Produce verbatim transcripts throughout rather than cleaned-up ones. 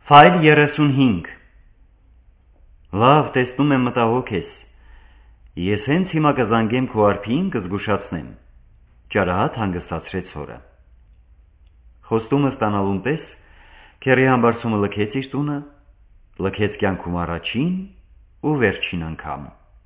Ֆայլ երեսունհինգ Լավ, տեսնում եմ մտահոգ ես։ Ես հենց հիմա կզանգեմ քո արփին կզգուշացնեմ։ Ճարահատ հանգստացրեց հորը։ Խոստումը ստանալուն պես քերի համբարձումը լքեց իր տունը, լքեց կյանքում առաջին ու վերջին անգամ։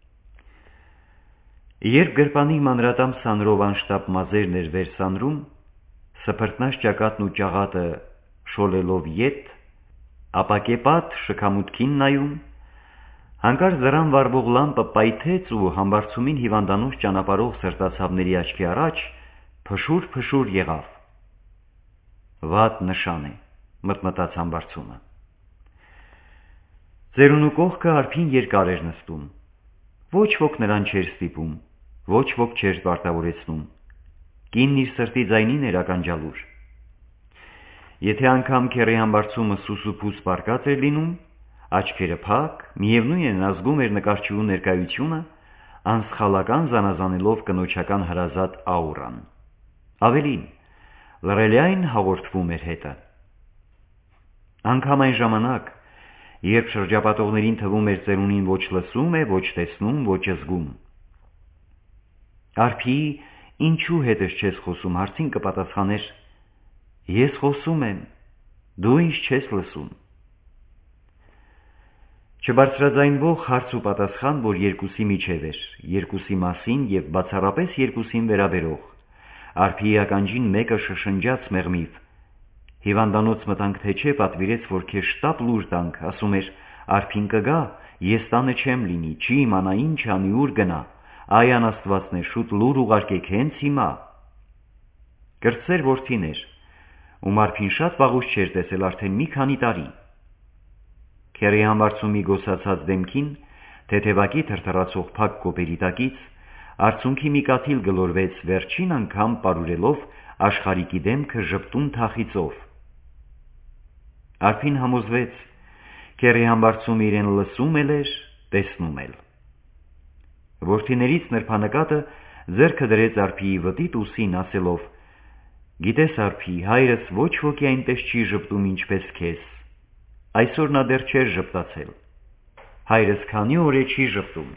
Երբ գրպանի մանրատամ սանրով անշտապ մազերն էր վեր սանրում, սփրտնաշ ճակատն ու ճաղատը շոլելով ետ, ապակեպատ շքամուտքին նայում, հանկարծ դրան վառվող լամպը պայթեց ու համբարձումին հիվանդանոց ճանապարհող սրտացավների աչքի առաջ փշուր-փշուր եղավ։ Վատ նշան է, մտմտաց համբարձումը։ Ծերունու կողքը արփին երկար էր նստում։ Ոչ ոք նրան չէր ստիպում, ոչ ոք չէր պարտավորեցնում։ Կինն իր սրտի ձայնին էր ականջալուր։ Եթե անգամ քերի համբարձումը սուսուփուս պարկած էր լինում, աչքերը փակ, միևնույն է նա զգում էր նկարչուհու ներկայությունը, անսխալական զանազանելով կնոջական հրազատ աուրան։ Ավելին, լռելիայն հաղորդվում էր հետը։ Անգամ այն ժամանակ, երբ շրջապատողներին թվում էր ծերունին ոչ լսում է, ոչ տեսնում, ոչ զգում։ Արփի, ինչու հետս չես խոսում, հարցին կպատասխաներ. Ես խոսում եմ, դու ինձ չես լսում։ Չբարձրաձայնվող հարց ու պատասխան, որ երկուսի միջև էր, երկուսի մասին եւ բացառապես երկուսին վերաբերող, արփի ականջին մեկը շշնջաց մեղմիվ։ Հիվանդանոց մտանք թե չէ պատվիրեց, որ քեզ շտապ լուր տանք, ասում էր, արփին կգա, ես տանը չեմ լինի, չի իմանա ինչ անի, ուր գնա, այ անաստվածն է, շուտ լուր ուղարկեք հենց հիմա։ Կրտսեր որդին էր, ում արփին շատ վաղուց չէր տեսել արդեն մի քանի տարի։ Քերի համբարձումի գոսացած դեմքին, թեթևակի թրթռացող փակ կոպերի տակից, արցունքի մի կաթիլ գլորվեց վերջին անգամ պարուրելով աշխարհիկի դեմքը ժպտուն թախիծով։ Արփին համոզվեց, քերի համբարձումը իրեն լսում էլ էր, տեսնում էլ։ Որդիներից նրբանկատը ձեռքը դրեց արփիի վտիտ ուսին, ասելով. Գիտես արփի, հայրս ոչ ոքի այնպես չի ժպտում ինչպես քեզ։ Այսօր նա դեռ չէր ժպտացել։ Հայրս քանի օր է չի ժպտում։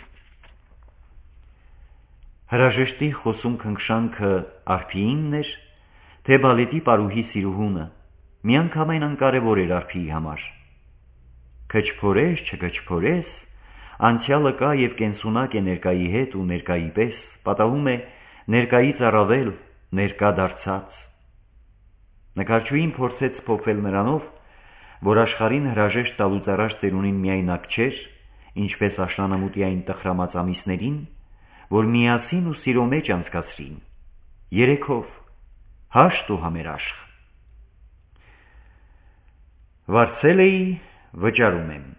Հրաժեշտի խոսում քնքշանքը արփիինն էր, թե բալետի պարուհի սիրուհունը, միանգամայն անկարևոր էր արփիի համար։ Քչփորես, չքչփորես, անցյալը կա եւ կենսունակ է ներկայի հետ ու ներկայի պես, պատահում է ներկայից առավել, ներկա դարձած։ Նկարչուհին փորձեց փոխվել նրանով, որ աշխարհին հրաժեշտ տալուց առաջ ծերունին միայնակ չէր, ինչպես աշնանամուտի այն տխրամած ամիսներին, որ միասին ու սիրո մեջ անցկացրին, երեքով, հաշտ ու համերաշխ։ Վարձել էի, վճարում եմ։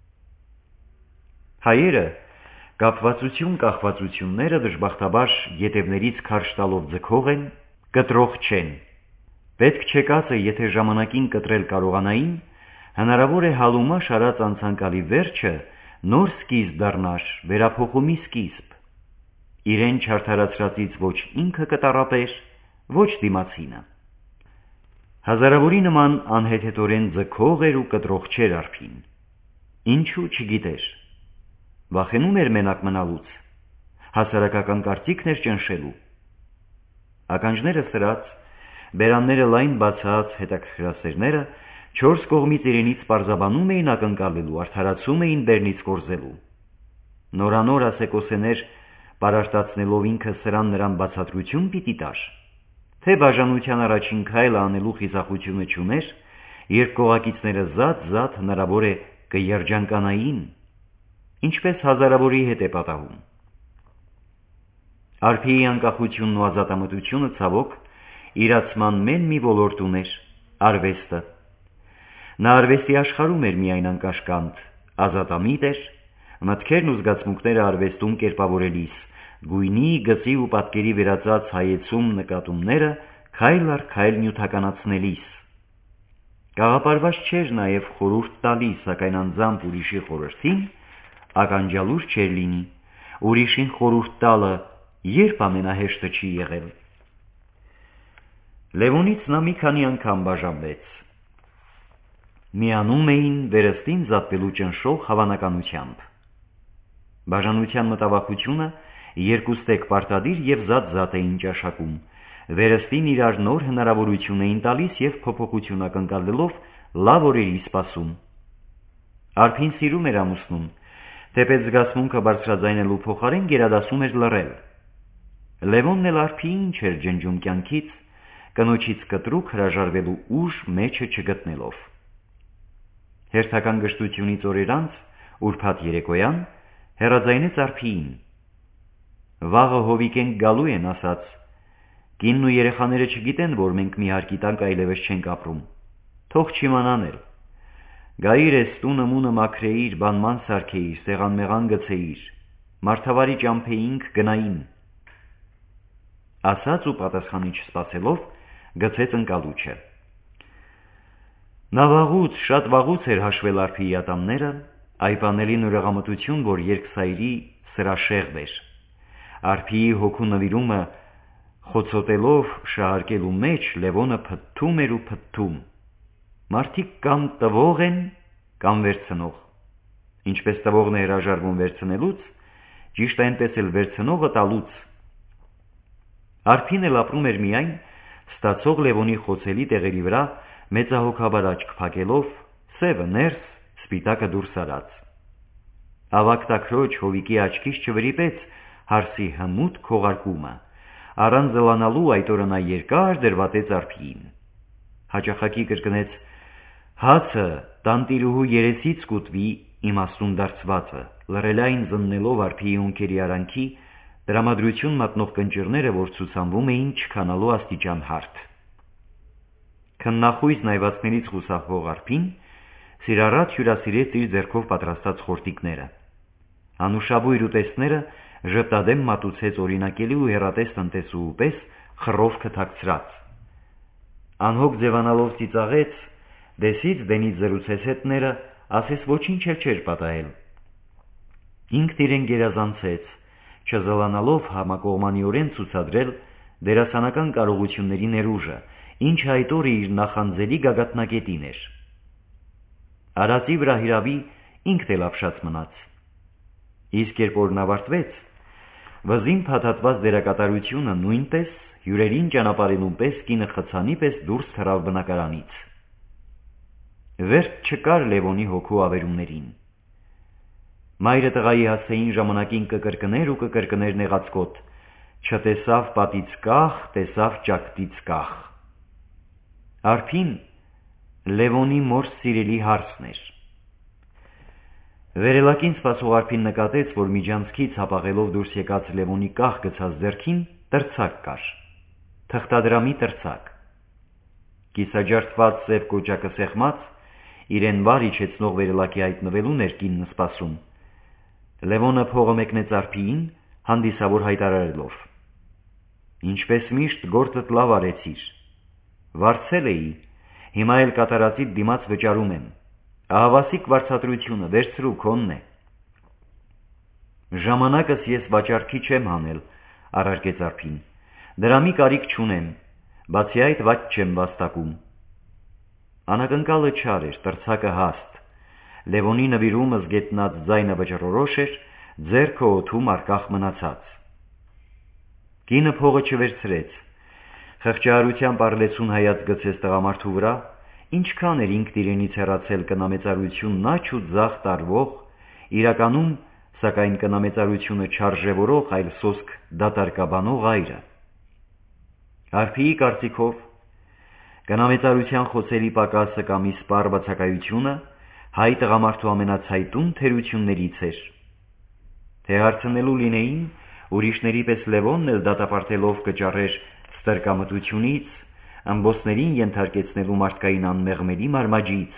Հայերը կապվածություն կախվածությունները դժբախտաբար ետևներից քարշ տալով ձգող են, կտրող չեն։ Պետք չեկածը, եթե ժամանակին կտրել կարողանային, հնարավոր է հալումաշ արած անցանկալի վերջը նոր սկիզբ դառնար, վերափոխումի սկիզբ։ Իրեն չարդարացրածից ոչ ինքը կտառապեր, ոչ դիմացինը։ Հազարավորի նման անհեթեթորեն ձգող էր ու կտրող չէր արփին։ Ինչու չգիտեր։ Վախենում էր մենակ մնալուց, հասարակական կարծիքն էր ճնշելու։ Ականջները սրած, բերանները լայն բացած հետաքրքրասերները չորս կողմից իրենից պարզաբանում էին ակնկալելու, արդարացում էին բերնից կորզելու։ Նորանոր ասեկոսեներ պարարտացնելով ինքը սրան նրան բացատրություն պիտի տար, թե բաժանության առաջին քայլը անելու խիզախությունը չուներ, երբ կողակիցները զատ-զատ հնարավոր է կերջանկանային, ինչպես հազարավորի հետ է պատահում։ Արփիի անկախությունն ու ազատամտությունը ցավոք իրացման մեն մի ոլորտ ուներ, արվեստը։ Նա արվեստի աշխարհում էր միայն անկաշկանդ, ազատամիտ էր, մտքերն ու զգացմունքները արվեստում կերպավորելիս, գույնի, գծի ու պատկերի վերածած հայեցում նկատումները քայլ առ քայլ նյութականացնելիս։ Գաղապարված չէր նաև խորհուրդ տալիս, սակայն անձամբ ուրիշի խորհրդին ականջալուր չէր լինի, ուրիշին խորհուրդ տալը երբ ամենահեշտը չի եղել։ Լևոնից նա մի քանի անգամ բաժանվեց։ միանում էին վերստին զատվելու ճնշող հավանականությամբ։ Բաժանության մտավախությունը երկուստեք պարտադիր և զատ-զատ էին ճաշակում, վերստին իրար նոր հնարավորություն էին տալիս և փոփոխություն ակնկալելով լավ օրերի սպասում։ Արփին սիրում էր ամուսնուն, թեպետ զգացմունքը բարձրաձայնելու փոխարեն գերադասում էր լռել։ Լևոնն էլ արփիի ինչ էր ջնջում կյանքից, կնոջից կտրուկ հրաժարվելու ուժ մեջը չգտնելով։ Հերթական գժտությունից օրեր անց, ուրբաթ երեկոյան, հեռաձայնեց արփիին։ Վաղը հովիկենք գալու են, ասաց, կինն ու երեխաները չգիտեն, որ մենք մի հարկի տակ այլևս չենք ապրում, թող չիմանան էլ։ Գայիր ես տունը մունը մաքրեիր, բանման սարքեիր, սեղան-մեղան գցեիր, մարդավարի ճամփեինք գնային։ Ասաց ու պատասխանի չսպասելով, գցեց ընկալուչը։ Նա վաղուց, շատ վաղուց էր հաշվել արփիի ատամները, այպանելին ուրեղամտություն, որ երկսայրի սրաշեղբ էր։ Արփիի հոգու նվիրումը խոցոտելով շահարկելու մեջ Լևոնը փթթում էր ու փթթում։ Մարդիկ կամ տվող են, կամ վերցնող։ Ինչպես տվողն է հրաժարվում վերցնելուց, ճիշտ այնպես էլ վերցնողը տալուց։ Արփին էլ ապրում էր միայն ստացող Լևոնի խոցելի տեղերի վրա մեծահոգաբար աչք փակելով, սևը ներս, սպիտակը դուրս արած։ Ավագ տաքրոջ հովիկի աչքից չվրիպեց հարսի հմուտ քողարկումը, առանց զլանալու այդ օրը նա երկար դրվատեց արփիին։ Հաճախակի կրկնեց. հացը տանտիրուհու երեսից կուտվի իմաստուն դարձվածը, լռելային զննելով արփիի ունքերի արանքի տրամադրություն մատնող կնճիռները, որ ցուցանվում էին չքանալու աստիճան հարթ։ Քննախույս նայվածներից խուսափող արփին սիրառատ հյուրասիրեց իր ձեռքով պատրաստած խորտիկները։ Անուշաբույր ուտեստները ժպտադեմ մատուցեց օրինակելի ու հեռատես տնտեսուհու պես խռովքը թաքցրած։ Անհոգ ձևանալով ծիծաղեց, դեսից դենից զրուցեց հետները, ասես ոչինչ էլ չէր պատահել։ Ինքն իրեն գերազանցեց, չզլանալով համակողմանիորեն ցուցադրել դերասանական կարողությունների ներուժը, ինչը այդ օրը իր նախանձելի գագաթնակետին էր։ Արածի վրա հիրավի ինքն էլ ապշած մնաց։ Իսկ երբ օրն ավարտվեց, վզին փաթաթված դերակատարությունը նույնպես հյուրերին ճանապարհելու պես կինը խցանի պես դուրս թռավ բնակարանից։ Վերջ չկար Լևոնի հոգու ավերումներին։ Մայրը տղայի հասցեին ժամանակին կկրկներ ու կկրկներ նեղացկոտ. չտեսավ պատից կախ, տեսավ ճակտից կախ։ Արփին Լևոնի մոր սիրելի հարսն էր։ Վերելակին սպասող արփին նկատեց, որ միջանցքից հապաղելով դուրս եկած Լևոնի կախ գցած ձեռքին տրցակ կար, թղթադրամի տրցակ։ Կիսաջարդված սև կոճակը սեղմած, իրեն վար իջեցնող վերելակի հայտնվելուն էր կինն սպասում։ Լևոնը փողը մեկնեց արփիին, հանդիսավոր հայտարարելով. ինչպես միշտ գործդ լավ արեցիր, վարձել էի, հիմա էլ կատարածիդ դիմաց վճարում եմ, ահավասիկ վարձատրությունը վերցրու քոնն է։ Ժամանակս ես վաճառքի չեմ հանել, առարկեց արփին, դրամի կարիք չունեմ, բացի այդ վաճ չեմ վաստակում։ Անակնկալը չար էր, տրցակը հաստ, Լևոնի նվիրումը զգետնած ձայնը վճռորոշ էր, ձեռքը օդում արկախ մնացած։ Կինը փողը չվերցրեց, խղճահարությամբ առլեցուն հայաց գցեց տղամարդու վրա, ինչքան էր ինքն իրենից հեռացել կնամեծարությունն աջ ու ձախ տարվող, իրականում, սակայն կնամեծարությունը չարժևորող, այլ սոսկ դատարկաբանող այրը։ Արփիի կարծիքով, կնամեծարության խոցելի պակասը կամ իսպառ բացակայությունը հայ տղամարդու ամենացայտուն թերություններից էր։ Թե հարցնելու լինեին, ուրիշների պես Լևոնն էլ դատապարտելով կճառեր ստրկամտությունից, ամբոսներին ենթարկեցնելու մարդկային անմեղմելի մարմաջից։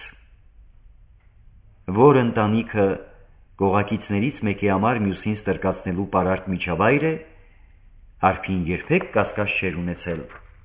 Որ ընտանիքը կողակիցներից մեկի համար մյուսին ստրկացնելու պարարտ միջավայր է, արփին երբեք կասկած չէր ունեցել։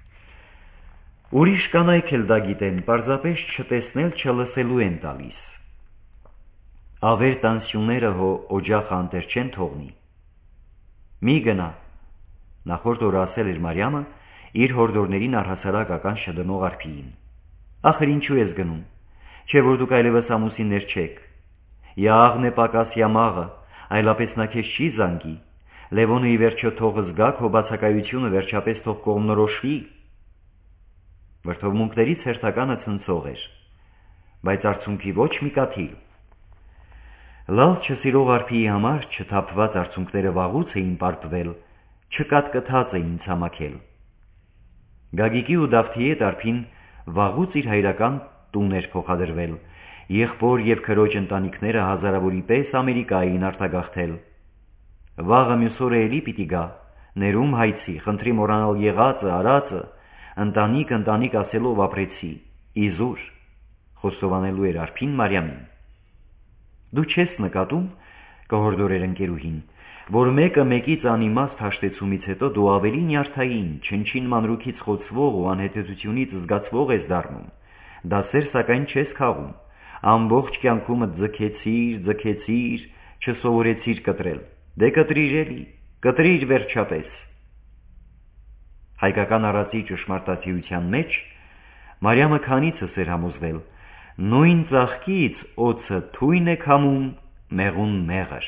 Ուրիշ կանայք էլ դա գիտեն, պարզապես չտեսնել չլսելու են տալիս։ Ավեր տանսյունները հո օջախը անտեր չեն թողնի։ Մի գնա, նախորդ օրը ասել էր Մարիամը, իր հորդորներին առհասարակ ականջ չդնող արփիին։ Ախր ինչու ես գնում, չէ որ դուք այլևս ամուսիններ չեք։ Յաղն է պակաս յամաղը, այլապես նա քեզ չի զանգի։ Լևոնը ի վերջո թող զգա քո բացակայությունը, վերջապես թող կողմնորոշվի։ Վրդովմունքներից հերթականը ցնցող էր, բայց արցունքի ոչ մի կաթիլ։ Լալ չսիրող արփիի համար չթափված արցունքները վաղուց էին պարպվել, չկատկթած էին ցամաքել։ Գագիկի ու Դավթի հետ արփին վաղուց իր հայրական տուն էր փոխադրվել, եղբոր եւ քրոջ ընտանիքները հազարավորի պես Ամերիկա էին արտագաղթել։ Վաղը մյուս օրը էլի պիտի գա, ներում հայցի, խնդրի մոռանալ եղածը, արածը, ընտանիք ընտանիք ասելով ապրեցի, իզուր, խոստովանելու էր արփին Մարիամին։ Դու չես նկատում, կհորդորեր ընկերուհին, որ մեկը մեկից անիմաստ հաշտեցումից հետո դու ավելի նյարդային, չնչին մանրուքից խոցվող ու անհետեցությունից զգացվող ես դառնում, դասեր սակայն չես քաղում, ամբողջ կյանքումդ ձգեցիր, ձգեցիր, չսովորեցիր կտրել, դե կտրիր էլի, կտրիր վերջապես։ Հայկական առածի ճշմարտացիության մեջ Մարիամը քանիցս էր համոզվել, նույն ծաղկից օձը թույն է քամում, մեղուն մեղր։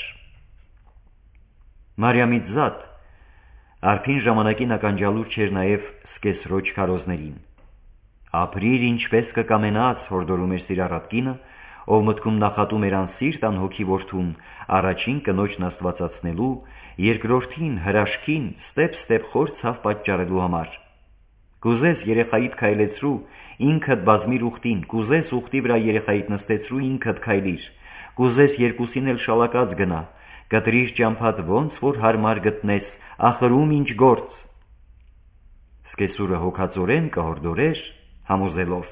Մարիամից զատ արփին ժամանակին ականջալուր չէր նաև սկեսրոջ քարոզներին։ Ապրիր ինչպես կկամենաս, հորդորում էր սիրառատ կինը, ով մտքում նախատում էր անսիրտ անհոգի որդուն, առաջին կնոջն աստվածացնելու, երկրորդին հրաշքին ստեպ-ստեպ խոր ցավ պատճառելու համար։ Կուզես երեխայիդ քայլեցրու, ինքդ բազմիր ուխտին, կուզես ուխտի վրա երեխայիդ նստեցրու, ինքդ քայլիր, կուզես երկուսին էլ շալակած գնա, կտրիր ճամփադ ոնց որ հարմար գտնես, ախրում ինչ գործ։ Սկեսուրը հոգածորեն կհորդորեր, համոզելով.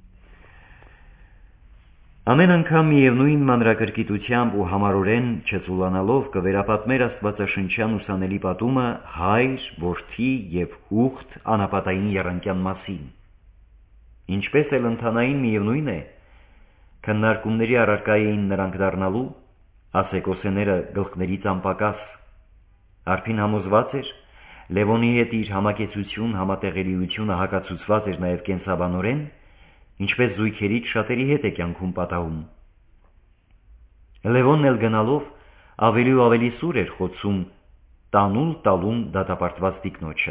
ամեն անգամ միևնույն մանրակրկիտությամբ ու համառորեն չծուլանալով կվերապատմեր աստվածաշնչյան ուսանելի պատումը հայր, որդի և ուխտ անապատային եռանկյան մասին։ Ինչպես էլ ընթանային միևնույն է, քննարկումների առարկա էին նրանք դառնալու, ասեկոսեները գլխներից անպակաս։ Արփին համոզված էր, Լևոնի հետ իր համակեցություն, համատեղելիությունը հակացուցված էր նաև կենսաբանորեն, ինչպես զույգերից շատերի հետ է կյանքում պատահում։ Լևոնն էլ գնալով ավելի ու ավելի սուր էր խոցում տանուլ տալուն դատապարտված տիկնոջը։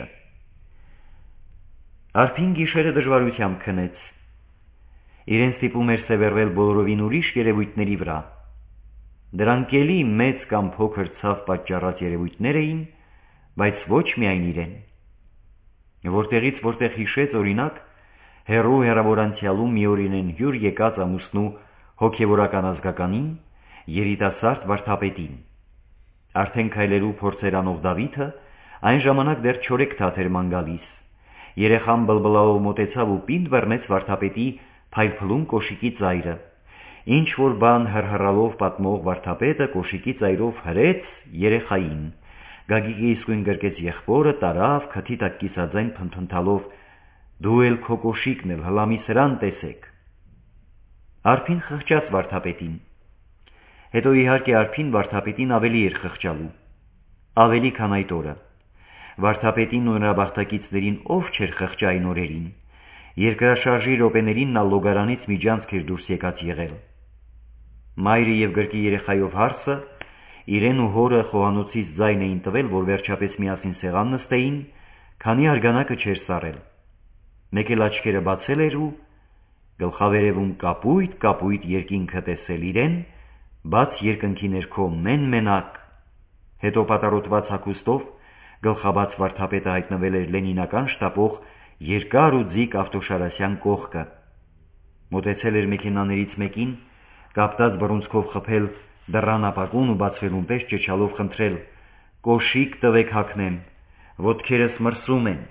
Արփին գիշերը դժվարությամբ քնեց։ Իրեն ստիպում էր սևեռվել բոլորովին ուրիշ երևույթների վրա։ Դրանք էլի մեծ կամ փոքր ցավ պատճառած երևույթներ էին, բայց ոչ միայն իրեն։ Որտեղից որտեղ հիշեց, օրինակ, հեռու հեռավոր անցյալում մի օր իրեն հյուր եկած ամուսնու հոգևորական ազգականին, երիտասարդ վարդապետին։ Արդեն քայլելու փորձեր անող Դավիթը այն ժամանակ դեռ չորեքթաթ էր ման գալիս։ Երեխան բլբլալով մոտեցավ ու պինդ բռնեց վարդապետի փայլփլուն կոշիկի ծայրը։ Ինչ որ բան հրհրալով պատմող վարդապետը կոշիկի ծայրով հրեց երեխային։ Գագիկը իսկույն գրկեց եղբորը, տարավ, քթի տակ կիսաձայն փնթփնթալով. «Դու էլ քո կոշիկն էլ, հլամի սրան տեսեք»։ Արփին խղճաց վարդապետին։ Հետո իհարկե արփին վարդապետին ավելի էր խղճալու, ավելի քան այդ օրը։ Վարդապետին ու նրա բախտակիցներին ով չէր խղճ այն օրերին։ Երկրաշարժի րոպեներին նա լոգարանից միջանցք էր դուրս եկած եղել։ Մայրը եւ գրկի երեխայով հարսը իրեն ու հորը խոհանոցից ձայն էին տվել, որ վերջապես միասին սեղան նստեին, քանի արգանակը չէր սառել։ Մեկ էլ աչքերը բացել էր ու գլխավերևում կապույտ-կապույտ երկինքը տեսել իրեն, բաց երկնքի ներքո մեն-մենակ։ Հետո պատառոտված հագուստով գլխաբաց վարդապետը հայտնվել էր լենինական շտապող երկար ու ձիգ ավտոշարասյան կողքը։ Մոտեցել էր մեքենաներից մեկին, կապտած բռունցքով խփել դռան ապակուն ու բացվելուն պես ճչալով խնդրել. «Կոշիկ տվեք հագնեմ, ոտքերս մրսում են»։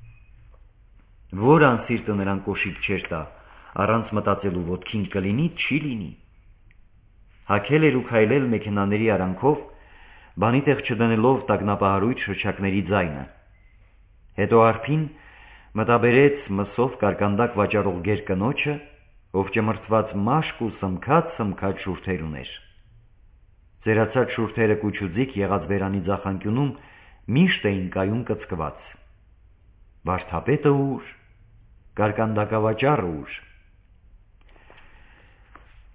Որ անսիրտը նրան կոշիկ չէր տա, առանց մտածելու ոտքին կլինի, չի լինի։ Հագել էր ու քայլել մեքենաների արանքով, բանի տեղ չդնելով տագնապահարույց շրջակների ձայնը։ Հետո արփին մտաբերեց մսով կարկանդակ վաճառող գեր կնոջը, ով ճմրթված մաշկ ու սմքած-սմքած շուրթեր ուներ։ Ծերացած շուրթերը կուչուձիգ եղած բերանի ձախանկյունում միշտ էին կայուն կծկված։ Վարդապետը ուր, կարկանդակավաճառը ուր։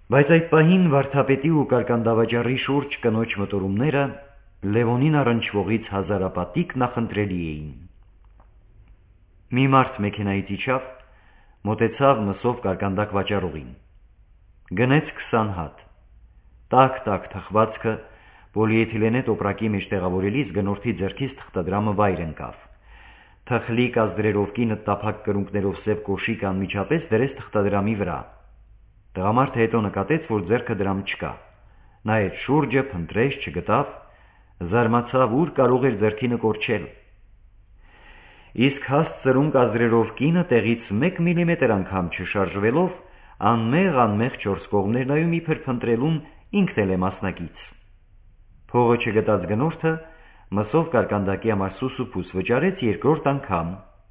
Բայց այդ պահին վարդապետի ու կարկանդավաճառի շուրջ կնոջ մտորումները Լևոնին առնչվողից հազարապատիկ նախընտրելի էին։ Մի մարդ մեքենայից իջավ, մոտեցավ մսով կարկանդակ վաճառողին։ Գնեց քսան հատ։ Տակ-տակ թխվածքը պոլիէթիլենե տոպրակի մեջ տեղավորելիս գնորդի ձեռքից թղթադրամը վայր ընկավ։ Թխլիկ ազդրերով կինը տափակ կրունկներով սև կոշիկ անմիջապես դրեց թղթադրամի վրա։ Տղամարդը հետո նկատեց, որ ձեռքը դրամ չկա։ Նայեց շուրջը, փնտրեց, չգտավ, զարմացավ, ուր կարող էր ձեռքինը կորչել։ Իսկ հաստ ծրունկ ազդրերով կինը տեղից մեկ միլիմետր անգամ չշարժվելով անմեղ-անմեղ չորս կողմներ նայում իբր փնտրելուն ինքն էլ է մասնակից։ Փողը չգտած գնորդը մսով կարկանդակի համար սուսուփուս վճարեց երկրորդ անգամ։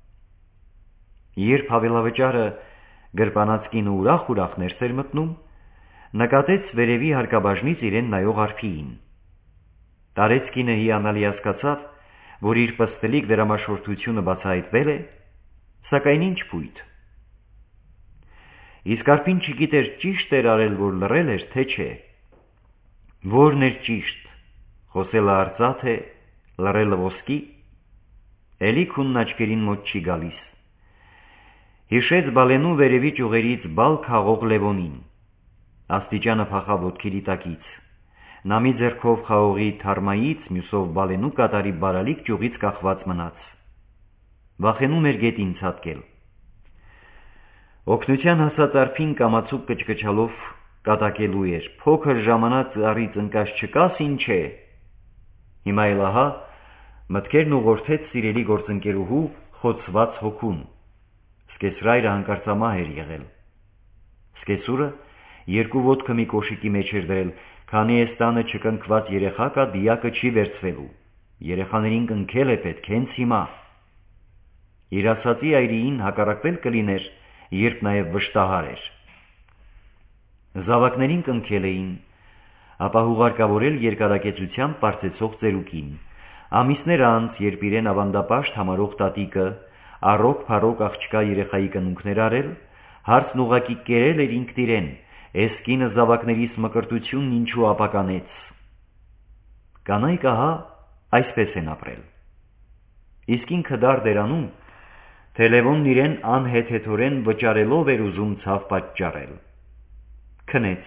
Երբ հավելավճարը գրպանած կինը ուրախ-ուրախ ներս էր մտնում, նկատեց վերևի հարկաբաժնից իրեն նայող արփիին։ Տարեց կինը հիանալի հասկացավ, որ իր պստլիկ դրամաշորթությունը բացահայտվել է, սակայն ինչ փույթ։ Իսկ արփին չգիտեր ճիշտ էր արել, որ լռել էր, թե չէ։ Որն էր ճիշտ, խոսելը արծաթ է, լռելը ոսկի, էլի քունն աչքերին մոտ չի գալիս։ Հիշեց բալենու վերևի ճյուղերից բալ քաղող Լևոնին։ Աստիճանը փախավ ոտքերի տակից։ Նա մի ձեռքով խաղողի թարմայից, մյուսով բալենու կատարի բարալիկ ճյուղից կախված մնաց։ Վախենում էր գետին ցատկել։ Օգնության հասած արփին կամացուկ կչկչալով կատակելու էր։ Փոքր ժամանակ առից ընկած չկաս ինչ է։ Հիմա էլ ահա մտքերն ուղղորդեց սիրելի գործընկերուհու խոցված հոգուն։ Սկեսրայրը հանկարծամահ էր եղել։ Սկեսուրը երկու ոտքը մի կոշիկի մեջ էր դրել, քանի էս տանը չկնքված երեխա կա, դիակը չի վերցվելու։ Երեխաներին կնքել է պետք հենց հիմա։ Իր ասածի այրիին հակառակվել կլիներ, երբ նաև վշտահար էր։ Զավակներին կնքել էին, ապա հուղարկավորել երկարակեցությամբ պարծեցող ծերուկին։ Ամիսներ անց, երբ իրեն ավանդապաշտ համարող տատիկը առոք-փառոք աղջկա երեխայի կնունքներ արել, հարցն ուղղակի կերել էր ինքն իրեն, էս կինը զավակներիս մկրտությունն ինչու ապականեց։ Կանայք ահա այսպես են ապրել։ Իսկ ինքը դար դերանում, թե Լևոնն իրեն անհեթեթորեն վճարելով էր ուզում ցավ պատճառել։ Քնեց։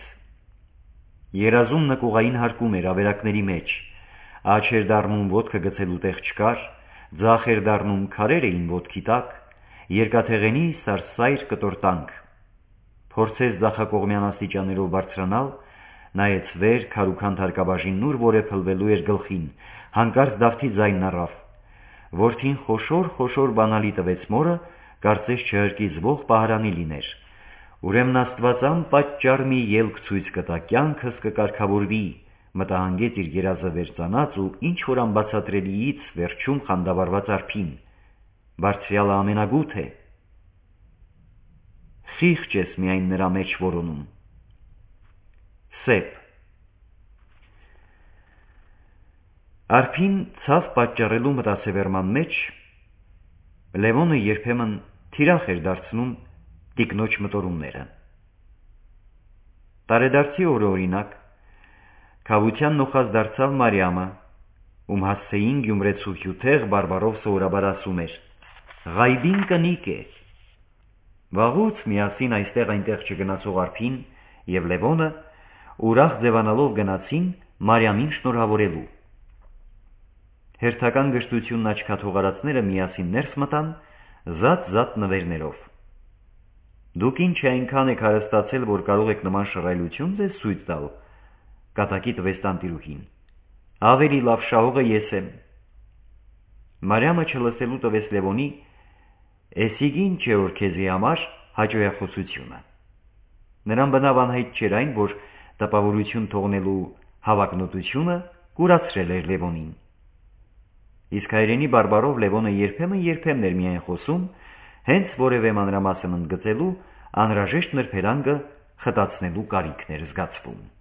Երազում նկուղային հարկում էր ավերակների մեջ, աջ էր դառնում ոտքը գցելու տեղ չկար, ձախ էր դառնում քարեր էին ոտքի տակ, երկաթեղենի սարսայր կտորտանք։ Փորձեց ձախակողմյան աստիճաններով բարձրանալ, նայեց վեր, քարուքանդ հարկաբաժինն ուր որ է փլվելու էր գլխին, հանկարծ դավթի ձայնն առավ։ Որդին խոշոր-խոշոր բանալի տվեց մորը, կարծես չհրկի զվող պահարանի լիներ։ Ուրեմն Աստված անպատճառ մի ելք ցույց կտա, կյանքս կկարգավորվի, մտահանգեց իր երազը վերծանած ու ինչ որ անբացատրելիից վերջում խանդավառված արփին։ Բարձրյալը ամենագութ է։ Խիղճ ես միայն նրա մեջ որոնում։ Սեփ։ Արփին ցավ պատճառելու մտածևերման մեջ Լևոնը երբեմն թիրախ էր դարձնում տիկնոջ մտորումները։ Տարեդարձի օրը օրինակ քավության նոխած դարձավ Մարիամը, ում հասցեին գյումրեցու հյութեղ բարբարով սովորաբար ասում էր. «Ղայբին կնիկ է»։ Վաղուց միասին այստեղ այնտեղ չգնացող արփին եւ Լևոնը ուրախ ձևանալով գնացին Մարիամին շնորհավորելու։ Հերթական գժտությունն աչքաթողարածները միասին ներս մտան, զատ-զատ նվերներով։ Դուք ինչ այնքան եք հարստացել, որ կարող եք նման շռայլություն ձեզ ցույց տալ, կատակի տվեց տանտիրուհին։ Ավելի լավ շահողը ես եմ։ Մարիամը չլսելու տվեց Լևոնի, «Էսիգ ինչ է որ քեզի համար հաճոյախոսությունը»։ Նրան բնավ անհայտ չէր այն, որ տպավորություն թողնելու հավակնոտությունը կուրացրել էր Լևոնին։ Իսկ հայրենի բարբարով Լևոնը երբեմն-երբեմն էր միայն խոսում, հենց որևէ մանրամասն ընդգծելու, անհրաժեշտ նրբերանգը խտացնելու կարիքն էր զգացվում։